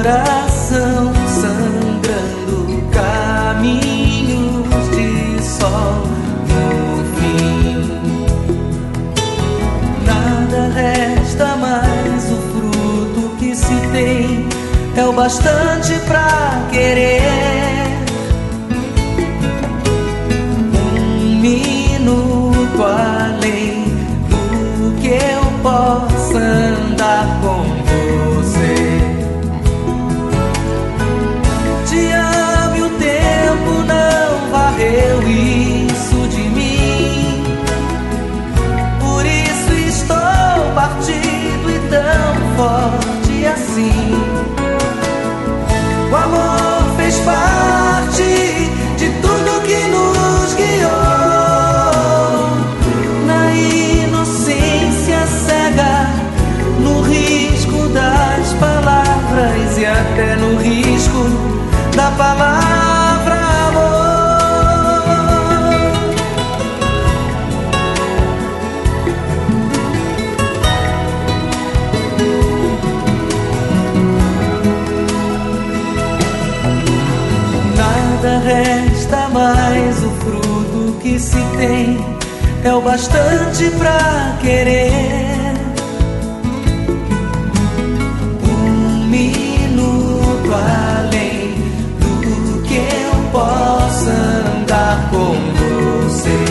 coração sangrando, caminhos de sol no fim. Nada resta mais, o fruto que se tem é o bastante pra querer. Um minuto além do que eu possa andar com você. Te amo e o tempo não varreu isso de mim. Por isso estou partido e tão forte assim. O amor fez parte de tudo que nos guiou. Na inocência cega, no risco das palavras e até no risco da palavra amor. Nada resta mais, o fruto que se tem é o bastante pra querer. Um minuto além do que eu possa andar com você.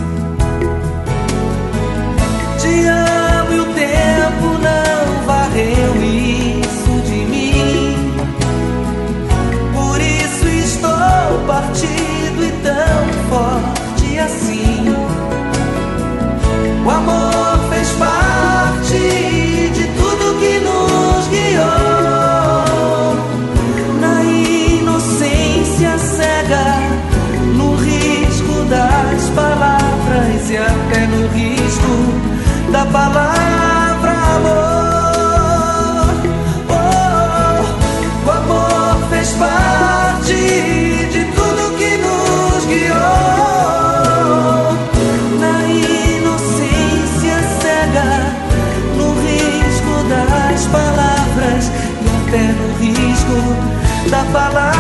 Te amo e o tempo não varreu isso de mim. Por isso estou partido e tão forte assim. O amor fez parte de tudo que nos guiou. Na inocência cega, no risco das palavras e até no risco da palavra amor. Oh, o amor fez parte de tudo que nos guiou. Na inocência cega, no risco das palavras e até no risco da palavra.